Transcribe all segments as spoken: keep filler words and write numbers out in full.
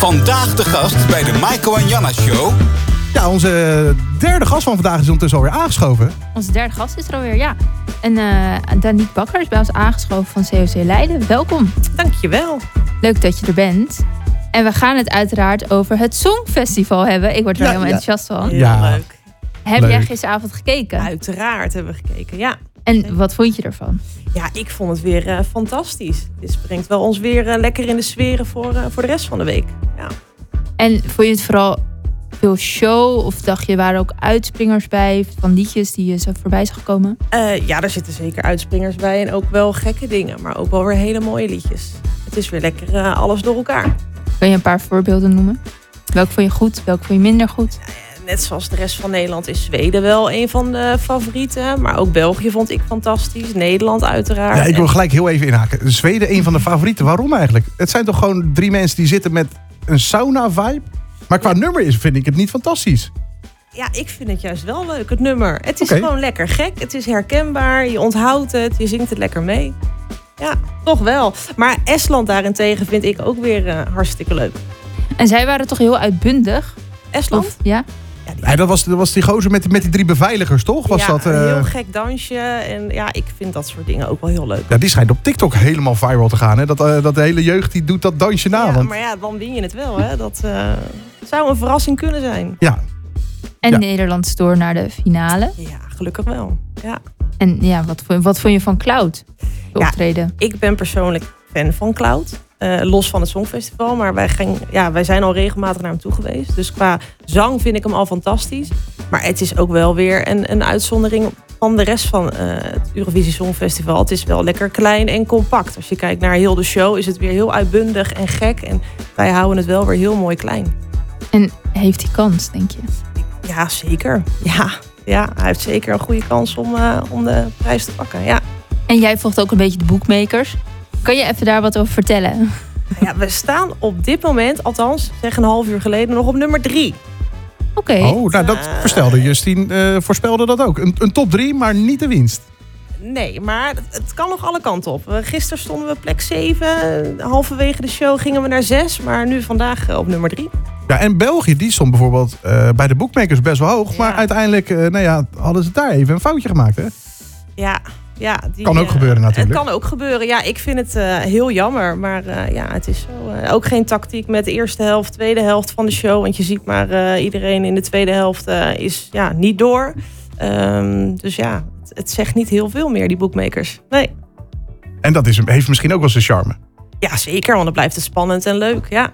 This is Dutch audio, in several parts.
Vandaag de gast bij de Maiko en Janna Show. Ja, onze derde gast van vandaag is ondertussen alweer aangeschoven. Onze derde gast is er alweer, ja. En uh, Danique Bakker is bij ons aangeschoven van C O C Leiden. Welkom. Dankjewel. Leuk dat je er bent. En we gaan het uiteraard over het Songfestival hebben. Ik word er Ja, helemaal ja. enthousiast van. Heel Ja. leuk. Heb Leuk. jij gisteravond gekeken? Uiteraard hebben we gekeken, ja. En wat vond je ervan? Ja, ik vond het weer uh, fantastisch. Dit brengt wel ons weer uh, lekker in de sferen voor, uh, voor de rest van de week. Ja. En vond je het vooral veel show? Of dacht je, er waren ook uitspringers bij van liedjes die je zo voorbij zag komen? Uh, ja, daar zitten zeker uitspringers bij en ook wel gekke dingen. Maar ook wel weer hele mooie liedjes. Het is weer lekker uh, alles door elkaar. Kun je een paar voorbeelden noemen? Welk vond je goed, welk vond je minder goed? Net zoals de rest van Nederland is Zweden wel een van de favorieten. Maar ook België vond ik fantastisch. Nederland uiteraard. Ja, ik wil gelijk heel even inhaken. Zweden, een van de favorieten. Waarom eigenlijk? Het zijn toch gewoon drie mensen die zitten met een sauna-vibe? Maar qua nummer is, vind ik het niet fantastisch. Ja, ik vind het juist wel leuk, het nummer. Het is Oké. gewoon lekker gek. Het is herkenbaar. Je onthoudt het. Je zingt het lekker mee. Ja, toch wel. Maar Estland daarentegen vind ik ook weer uh, hartstikke leuk. En zij waren toch heel uitbundig? Estland? Of, ja? Ja, die Ja, dat, was, dat was die gozer met, die- met die drie beveiligers, toch? Was ja, dat, een eh, heel gek dansje. En ja, ik vind dat soort dingen ook wel heel leuk. Ja, die schijnt op TikTok helemaal viral te gaan. Hè? Dat, eh, dat de hele jeugd die doet dat dansje na. Ja, want, maar ja, dan win je het wel. Hè? Dat uh, zou een verrassing kunnen zijn. ja, En Ja. Nederland is door naar de finale. Ja, gelukkig wel. Ja. En ja, wat, vond- wat vond je van Cloud? De Ja. optreden. Ik ben persoonlijk fan van Cloud. Uh, los van het Songfestival. Maar wij, ging, ja, wij zijn al regelmatig naar hem toe geweest. Dus qua zang vind ik hem al fantastisch. Maar het is ook wel weer een, een uitzondering van de rest van uh, het Eurovisie Songfestival. Het is wel lekker klein en compact. Als je kijkt naar heel de show is het weer heel uitbundig en gek. En wij houden het wel weer heel mooi klein. En heeft hij kans, denk je? Ja, zeker. Ja, ja hij heeft zeker een goede kans om, uh, om de prijs te pakken. Ja. En jij volgt ook een beetje de bookmakers. Kan je even daar wat over vertellen? Ja, we staan op dit moment, althans zeg een half uur geleden, nog op nummer drie. Oké. oh, nou dat voorspelde Justine, eh, voorspelde dat ook. Een, een top drie, maar niet de winst. Nee, maar het, het kan nog alle kanten op. Uh, Gisteren stonden we plek zeven. Halverwege de show gingen we naar zes. Maar nu vandaag uh, op nummer drie. Ja, en België, die stond bijvoorbeeld eh, bij de bookmakers best wel hoog. Ja. Maar uiteindelijk eh, nou ja, hadden ze daar even een foutje gemaakt, hè? Ja, ja. Die, Kan ook uh, gebeuren natuurlijk. Het kan ook gebeuren. Ja, ik vind het uh, heel jammer. Maar uh, ja, het is zo. Uh, ook geen tactiek met de eerste helft, tweede helft van de show. Want je ziet maar uh, iedereen in de tweede helft uh, is ja, niet door. Um, dus ja, het, het zegt niet heel veel meer, die bookmakers. Nee. En dat is, heeft misschien ook wel zijn charme. Ja, zeker. Want dan blijft het spannend en leuk. Ja.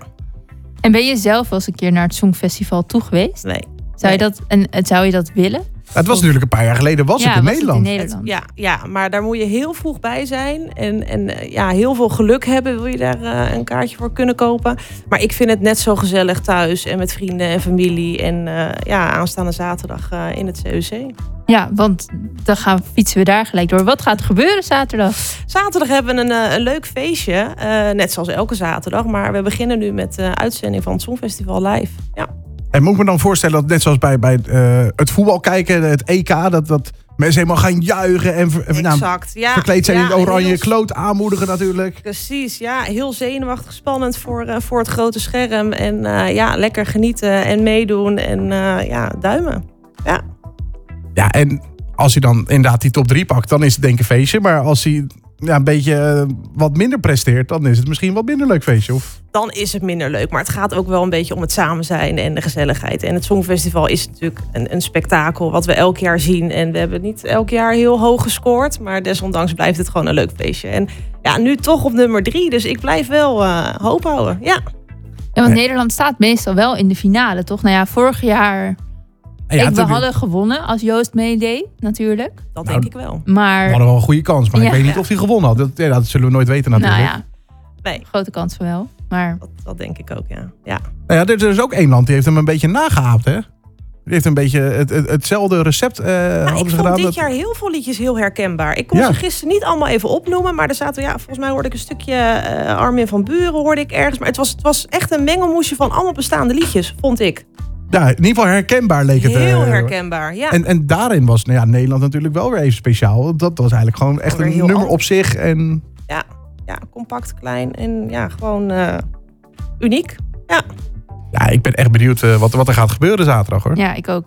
En ben je zelf wel eens een keer naar het Songfestival toe geweest? Nee. Zou je Nee. dat, en, en zou je dat willen? Het was natuurlijk een paar jaar geleden, was ja, het in was Nederland. Het in Nederland. Ja, ja, maar daar moet je heel vroeg bij zijn. En, en uh, ja, heel veel geluk hebben wil je daar uh, een kaartje voor kunnen kopen. Maar ik vind het net zo gezellig thuis en met vrienden en familie. En uh, ja, aanstaande zaterdag uh, in het C O C. Ja, want dan gaan, fietsen we daar gelijk door. Wat gaat er gebeuren zaterdag? Zaterdag hebben we een, uh, een leuk feestje. Uh, net zoals elke zaterdag. Maar we beginnen nu met de uh, uitzending van het Songfestival live. Ja. En moet ik me dan voorstellen dat net zoals bij, bij uh, het voetbal kijken, het E K, dat, dat mensen helemaal gaan juichen en ver, nou, Exact. Ja, verkleed zijn ja, in het oranje, heel- kloot aanmoedigen natuurlijk. Precies, ja. Heel zenuwachtig, spannend voor, uh, voor het grote scherm. En uh, ja, lekker genieten en meedoen en uh, ja, duimen. Ja. Ja, en als hij dan inderdaad die top drie pakt, dan is het denk ik een feestje. Maar als hij ja, een beetje uh, wat minder presteert, dan is het misschien wat minder leuk feestje. Of... Dan is het minder leuk. Maar het gaat ook wel een beetje om het samen zijn en de gezelligheid. En het Songfestival is natuurlijk een, een spektakel wat we elk jaar zien. En we hebben niet elk jaar heel hoog gescoord. Maar desondanks blijft het gewoon een leuk feestje. En ja, nu toch op nummer drie. Dus ik blijf wel uh, hoop houden. Ja. Ja, want Nee. Nederland staat meestal wel in de finale, toch? Nou ja, vorig jaar... En ja, ik, we het- hadden gewonnen als Joost meedeed, natuurlijk. Dat Nou, denk ik wel. Maar, we hadden wel een goede kans, maar Ja. ik weet niet Ja. of hij gewonnen had. Dat, ja, dat zullen we nooit weten natuurlijk. nou ja, Nee, grote kans van wel. Maar dat, dat denk ik ook, ja. Ja, Nou ja, er, er is ook één land die heeft hem een beetje nageaapt, hè? Die heeft een beetje het, het, hetzelfde recept uh, nou, hadden ik ze vond gedaan. dit Dat- jaar heel veel liedjes heel herkenbaar. Ik kon Ja. ze gisteren niet allemaal even opnoemen. Maar er zaten, ja, volgens mij hoorde ik een stukje uh, Armin van Buuren hoorde ik ergens. Maar het was, het was echt een mengelmoesje van allemaal bestaande liedjes, vond ik. Ja, in ieder geval herkenbaar leek het. Heel uh, herkenbaar, ja. En, en daarin was nou ja, Nederland natuurlijk wel weer even speciaal. Want dat was eigenlijk gewoon echt Weer een heel nummer anders. op zich. En Ja, ja, compact, klein en ja, gewoon uh, uniek. Ja. Ja, ik ben echt benieuwd uh, wat, wat er gaat gebeuren zaterdag, hoor. Ja, ik ook.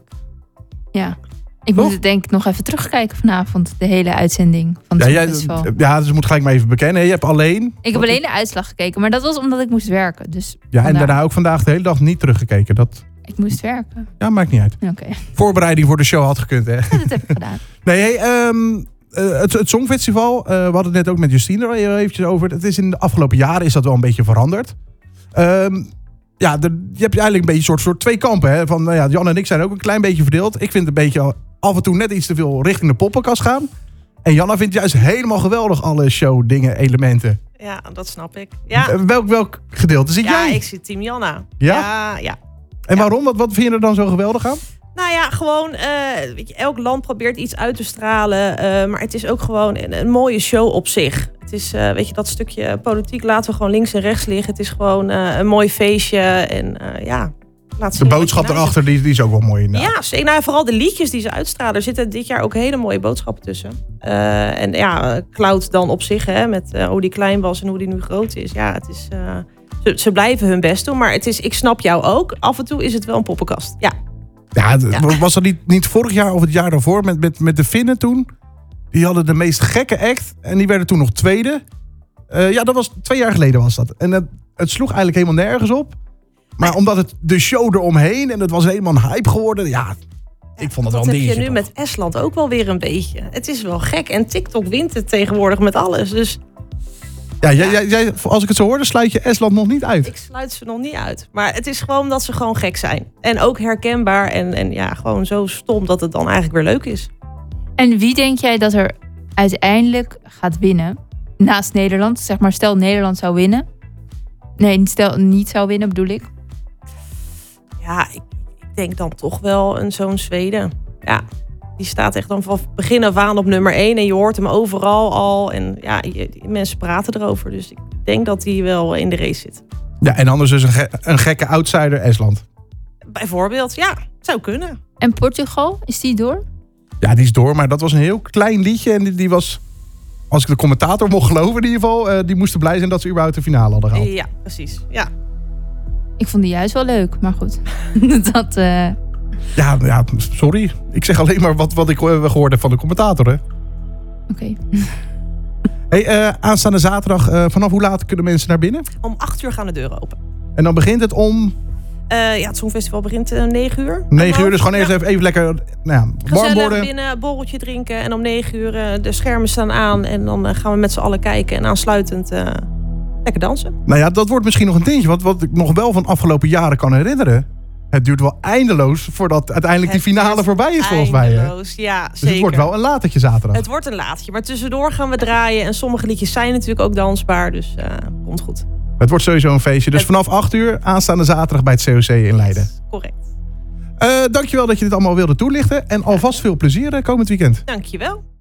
Ja. Ik Toch? moet het denk ik nog even terugkijken vanavond. De hele uitzending van het Ja, jij, Songfestival. ja, dus ik moet gelijk maar even bekennen. Je hebt alleen... Ik heb alleen de uitslag gekeken. Maar dat was omdat ik moest werken. Dus Ja, en vandaar. daarna ook vandaag de hele dag niet teruggekeken. Dat... Ik moest werken. Ja, maakt niet uit. Oké, okay. Voorbereiding voor de show had gekund, hè? Ja, dat heb ik gedaan. Nee, hey, um, uh, het, het Songfestival, uh, we hadden het net ook met Justine er eventjes over. Het is in de afgelopen jaren is dat wel een beetje veranderd. Um, ja, de, je hebt eigenlijk een beetje een soort, soort twee kampen. Hè? Van, nou ja, Jan en ik zijn ook een klein beetje verdeeld. Ik vind het een beetje af en toe net iets te veel richting de poppenkast gaan. En Janna vindt juist helemaal geweldig alle show, dingen, elementen. Ja, dat snap ik. Ja, Uh, welk, welk gedeelte zit ja jij? ik zit team Janna. Ja? Ja, ja. En waarom? Wat, wat vind je er dan zo geweldig aan? Nou ja, gewoon, uh, weet je, elk land probeert iets uit te stralen. Uh, maar het is ook gewoon een, een mooie show op zich. Het is, uh, weet je, dat stukje politiek laten we gewoon links en rechts liggen. Het is gewoon uh, een mooi feestje. En uh, ja, laat zien. De boodschap erachter, die, die is ook wel mooi inderdaad. Ja, zeker. Nou, vooral de liedjes die ze uitstralen. Er zitten dit jaar ook hele mooie boodschappen tussen. Uh, en ja, Cloud dan op zich, hè, met uh, hoe die klein was en hoe die nu groot is. Ja, het is... Uh, ze, ze blijven hun best doen, maar het is, ik snap jou ook. Af en toe is het wel een poppenkast. Ja. Ja, ja. Was dat niet, niet vorig jaar of het jaar daarvoor met, met, met de Finnen toen? Die hadden de meest gekke act en die werden toen nog tweede. Uh, ja, dat was twee jaar geleden was dat. En het, het sloeg eigenlijk helemaal nergens op. Maar ja. Omdat het de show eromheen en het was helemaal een hype geworden. Ja, ik vond het wel een dingetje. Dat heb je nu toch? met Estland ook wel weer een beetje. Het is wel gek en TikTok wint het tegenwoordig met alles. Dus... Ja, jij, jij, jij, als ik het zo hoorde, sluit je Estland nog niet uit. Ik sluit ze nog niet uit. Maar het is gewoon dat ze gewoon gek zijn. En ook herkenbaar. En, en ja, gewoon zo stom dat het dan eigenlijk weer leuk is. En wie denk jij dat er uiteindelijk gaat winnen? Naast Nederland. Zeg maar, stel Nederland zou winnen. Nee, stel niet zou winnen, bedoel ik. Ja, ik, ik denk dan toch wel een zo'n Zweden. Ja. Die staat echt dan van begin af aan op nummer één. En je hoort hem overal al. En ja, je, mensen praten erover. Dus ik denk dat hij wel in de race zit. Ja, en anders dus een, ge- een gekke outsider Estland. Bijvoorbeeld, ja. Zou kunnen. En Portugal, is die door? Ja, die is door. Maar dat was een heel klein liedje. En die, die was, als ik de commentator mocht geloven in ieder geval... Uh, die moesten blij zijn dat ze überhaupt de finale hadden gehaald. Ja, precies. Ja. Ik vond die juist wel leuk. Maar goed, dat... Uh... Ja, ja, sorry. Ik zeg alleen maar wat, wat ik gehoord heb van de commentator. Oké. Okay. Hey, uh, aanstaande zaterdag, uh, vanaf hoe laat kunnen mensen naar binnen? Om acht uur gaan de deuren open. En dan begint het om... Uh, ja, het Songfestival begint uh, negen uur. negen uur, dus gewoon eerst ja. even, even lekker nou ja, warm worden. Binnen, borreltje drinken. En om negen uur uh, de schermen staan aan. En dan uh, gaan we met z'n allen kijken. En aansluitend uh, lekker dansen. Nou ja, dat wordt misschien nog een tintje. Want wat ik nog wel van afgelopen jaren kan herinneren... Het duurt wel eindeloos voordat uiteindelijk het die finale voorbij is volgens mij. Eindeloos, ja, dus zeker. het wordt wel een latertje zaterdag. Het wordt een laatje, maar tussendoor gaan we draaien. En sommige liedjes zijn natuurlijk ook dansbaar, dus uh, komt goed. Het wordt sowieso een feestje. Dus het... vanaf acht uur aanstaande zaterdag bij het C O C in Leiden. Correct. Uh, dankjewel dat je dit allemaal wilde toelichten. En alvast veel plezier uh, komend weekend. Dankjewel.